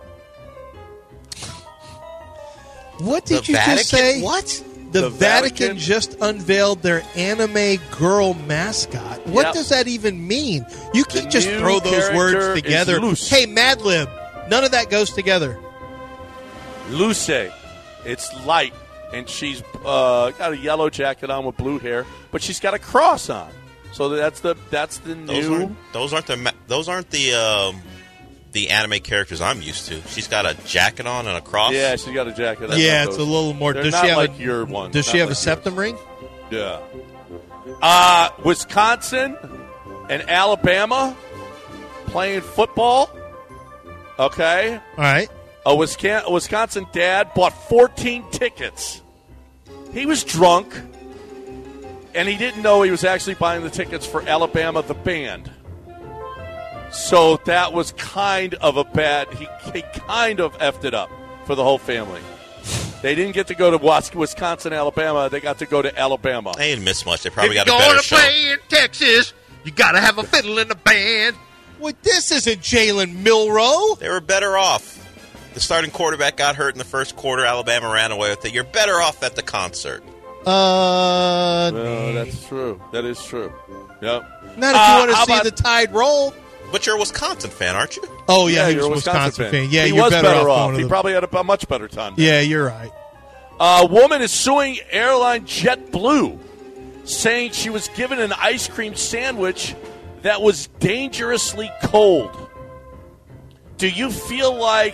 What did The you Vatican? just say? What? The, The Vatican, Vatican? just unveiled their anime girl mascot. What Yep. does that even mean? You can't The just new throw those character words is together. Luce. Hey, Mad Lib, none of that goes together. Luce. It's light, and she's uh, got a yellow jacket on with blue hair, but she's got a cross on. So that's the that's the Those new. aren't those aren't the ma- those aren't the um, the anime characters I'm used to. She's got a jacket on and a cross. Yeah, she's got a jacket. That's yeah, not it's a those. little more. They're Does not she have like a, your one. Does Not she have like a septum ring? Yeah. Uh, Wisconsin and Alabama playing football. Okay. All right. A Wisconsin, a Wisconsin dad bought fourteen tickets. He was drunk, and he didn't know he was actually buying the tickets for Alabama, the band. So that was kind of a bad, he, he kind of effed it up for the whole family. They didn't get to go to Wisconsin, Alabama. They got to go to Alabama. They didn't miss much. They probably if got a better show. If you're going to play in Texas, you got to have a fiddle in the band. Well, this isn't Jalen Milroe. They were better off. The starting quarterback got hurt in the first quarter. Alabama ran away with it. You're better off at the concert. Uh, well, that's true. That is true. Yep. Not if Uh, you want to how see about- the Tide roll. But you're a Wisconsin fan, aren't you? Oh, yeah, Yeah, he you're was a a Wisconsin, fan. Yeah, he you're was better, better off. off. going He to the- probably had a, a much better time. Yeah, you're right. A woman is suing airline JetBlue, saying she was given an ice cream sandwich that was dangerously cold. Do you feel like...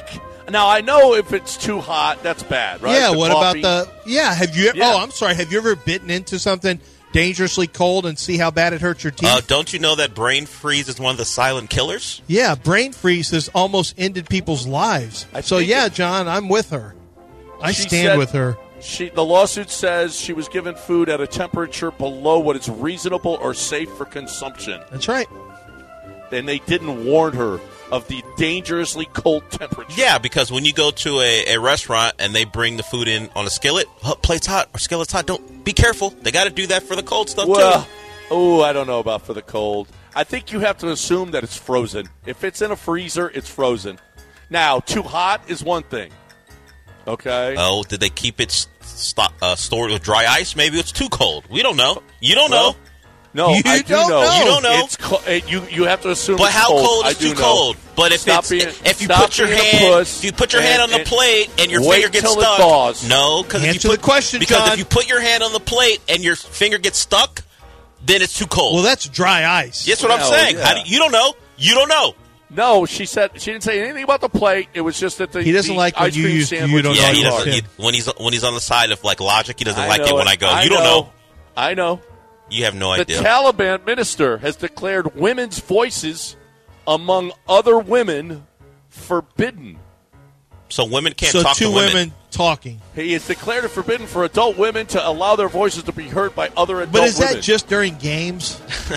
Now I know if it's too hot, that's bad, right? Yeah. The what coffee. about the? Yeah. Have you? Yeah. Oh, I'm sorry. Have you ever bitten into something dangerously cold and see how bad it hurts your teeth? Uh, don't you know that brain freeze is one of the silent killers? Yeah, brain freeze has almost ended people's lives. I So think yeah, it- John, I'm with her. I She stand said- with her. She, the lawsuit says she was given food at a temperature below what is reasonable or safe for consumption. That's right. And they didn't warn her of the dangerously cold temperature. Yeah, because when you go to a, a restaurant and they bring the food in on a skillet, oh, plate's hot or skillet's hot, don't be careful. They got to do that for the cold stuff Well, too. oh, I don't know about for the cold. I think you have to assume that it's frozen. If it's in a freezer, it's frozen. Now, too hot is one thing. Okay. Oh, did they keep it st- uh, stored with dry ice? Maybe it's too cold. We don't know. You don't Well, know. No, You I do don't know. know. You don't know. It's co- it, you you have to assume. But it's how cold, cold I is do too know. cold? But if Stop it's being, if you stop put your being a hand puss if you put your and- hand on the and plate and your wait finger gets till it stuck, thaws. no, because if Answer you put the question, because John. if you put your hand on the plate and your finger gets stuck, then it's too cold. Well, that's dry ice. That's what I'm Well, saying. yeah. How do, you don't know. You don't know. No, she said she didn't say anything about the plate. It was just that the He doesn't the like when ice you cream use- you sandwich don't was know Yeah, he you hard. doesn't. him. He, when he's when he's on the side of like logic, he doesn't I like it know when I go. I You don't know. I know. You have no The idea. Taliban minister has declared women's voices among other women forbidden. So women can't so talk two to women. women talking. He has declared it forbidden for adult women to allow their voices to be heard by other adult But is women. that just during games?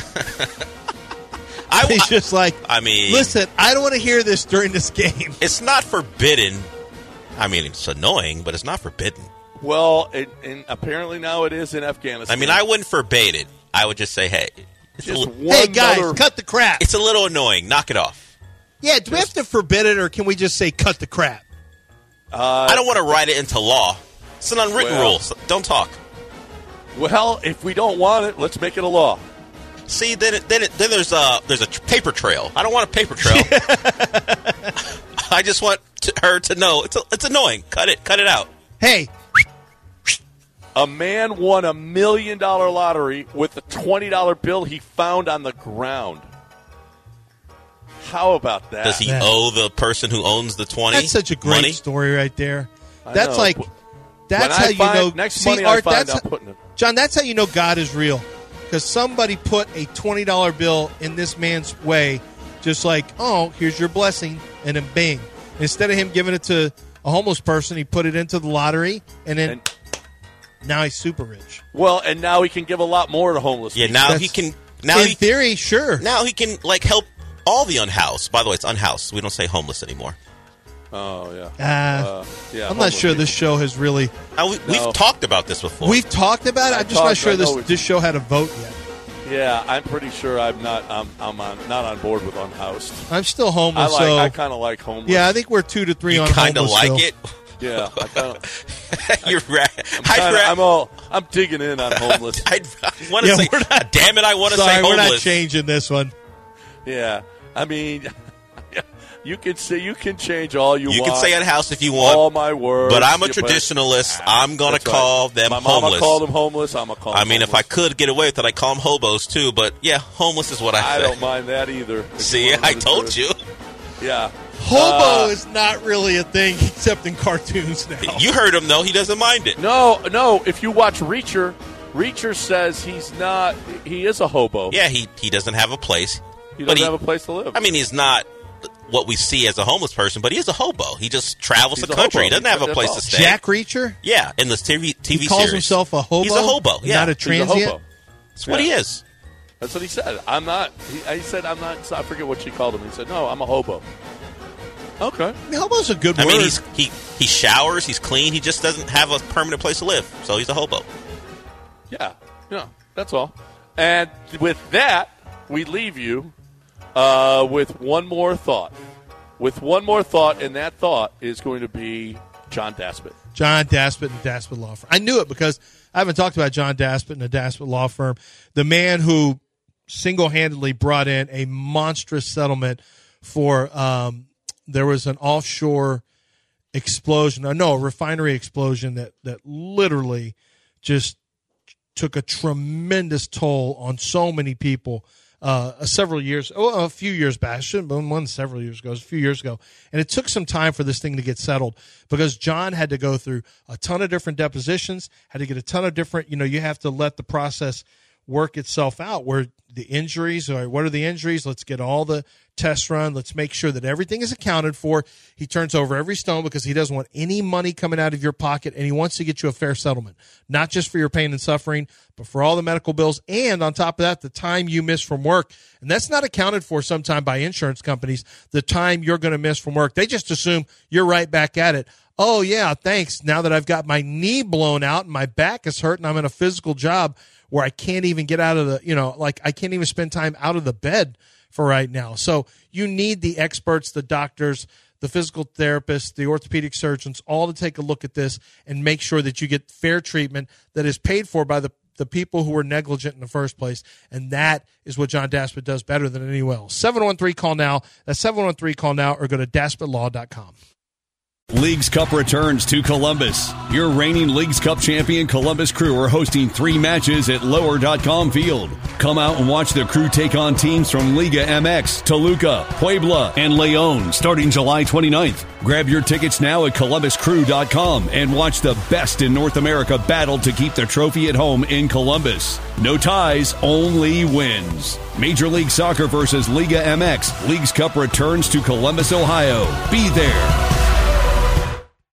I, He's I, just like, I mean, listen, I don't want to hear this during this game. it's not forbidden. I mean, it's annoying, but it's not forbidden. Well, it, and apparently now it is in Afghanistan. I mean, I wouldn't forbade it. I would just say, hey, it's, a, just li- one Hey, guys, other- cut the crap. it's a little annoying. Knock it off. Yeah, do we have to forbid it, or can we just say cut the crap? Uh, I don't want to write it into law. It's an unwritten Well- rule. So don't talk. Well, if we don't want it, let's make it a law. See, then it, then it, then there's a there's a tr- paper trail. I don't want a paper trail. I just want to, her to know it's a, it's annoying. Cut it, cut it out. Hey, A man won a million dollar lottery with a twenty dollar bill he found on the ground. How about that? Does he Yeah. owe the person who owns the twenty? that's such a great money? story right there. I That's know. like, When that's I how you find- know. next see, money I Art, find, that's I'm putting it. John, that's how you know God is real. Because somebody put a twenty dollar bill in this man's way, just like, oh, here's your blessing, and then bing. Instead of him giving it to a homeless person, he put it into the lottery, and then And- now he's super rich. Well, and now he can give a lot more to homeless Yeah, people. now That's- he can. Now in he theory, sure. now he can like help all the unhoused. By the way, it's unhoused. We don't say homeless anymore. Oh, yeah. Uh, Uh, yeah, I'm not homeless sure people. this show has really. Now, we, No. We've talked about this before. We've talked about it. I I'm just not talked, sure I this know it's- this show had a vote yet. Yeah, I'm pretty sure I'm not. I'm, I'm on, not on board with unhoused. I'm still I homeless, like. so I kind of like homeless. yeah, I think we're two to three you on kind of homeless like still. it. Yeah, I kind of. You're right. I'm, I'd kinda, ra- I'm all. I'm digging in on homeless. I'd, I want to Yeah, say, we're not- damn it, I want to say Sorry, we're homeless. not changing this one. Yeah, I mean, you can say you can change all you, You want. can say unhoused if you want, all my words. but I'm a Yeah, traditionalist. I'm going to That's right. call them My mama homeless. called them homeless. I'm a call. I them mean, if I homeless. could get away with it, I'd call them hobos too. But yeah, homeless is what I, I say. don't mind that either. if you See, wanna know I the told truth. you. Yeah. Hobo Uh, is not really a thing except in cartoons now. You heard him though; he doesn't mind it. No, no. If you watch Reacher, Reacher says he's not. He is a hobo. Yeah, he he doesn't have a place. he but doesn't have a place to live. I mean, he's not what we see as a homeless person, but he is a hobo. He just travels He's the a country. hobo. He doesn't have a That's place all. to stay. Jack Reacher? Yeah, in the T V T V He calls series. himself a hobo? He's a hobo. Yeah, Not a He's a transient? hobo. that's what Yeah. he is. That's what he said. I'm not. He, he said I'm not. I forget what she called him. He said, "No, I'm a hobo." Okay. I mean, hobo's a good I word. mean, he's he he showers. He's clean. He just doesn't have a permanent place to live. So he's a hobo. Yeah. Yeah. That's all. And with that, we leave you uh, with one more thought. With one more thought, and that thought is going to be John Daspit. John Daspit and Daspit Law Firm. I knew it because I haven't talked about John Daspit and the Daspit Law Firm, the man who single-handedly brought in a monstrous settlement for um, there was an offshore explosion, no, a refinery explosion that, that literally just took a tremendous toll on so many people. uh, several years, oh, a few years back. Shouldn't have been one several years ago. It was a few years ago. And it took some time for this thing to get settled because John had to go through a ton of different depositions, had to get a ton of different, you know, you have to let the process work itself out where the injuries, or what are the injuries? Let's get all the tests run. Let's make sure that everything is accounted for. He turns over every stone because he doesn't want any money coming out of your pocket, and he wants to get you a fair settlement, not just for your pain and suffering, but for all the medical bills. And on top of that, the time you miss from work. And that's not accounted for sometime by insurance companies, the time you're going to miss from work. They just assume you're right back at it. Oh, yeah, thanks. Now that I've got my knee blown out and my back is hurt and I'm in a physical job where I can't even get out of the, you know, like I can't even spend time out of the bed for right now. So you need the experts, the doctors, the physical therapists, the orthopedic surgeons, all to take a look at this and make sure that you get fair treatment that is paid for by the, the people who were negligent in the first place. And that is what John Daspit does better than anyone else. seven one three call now. That's seven one three call now, or go to daspit law dot com. Leagues Cup returns to Columbus. Your reigning Leagues Cup champion Columbus Crew are hosting three matches at lower dot com field. Come out and watch the Crew take on teams from Liga M X, Toluca, Puebla, and Leon starting July twenty-ninth. Grab your tickets now at columbus crew dot com and watch the best in North America battle to keep the trophy at home in Columbus. No ties, only wins. Major League Soccer versus Liga M X. Leagues Cup returns to Columbus, Ohio. Be there.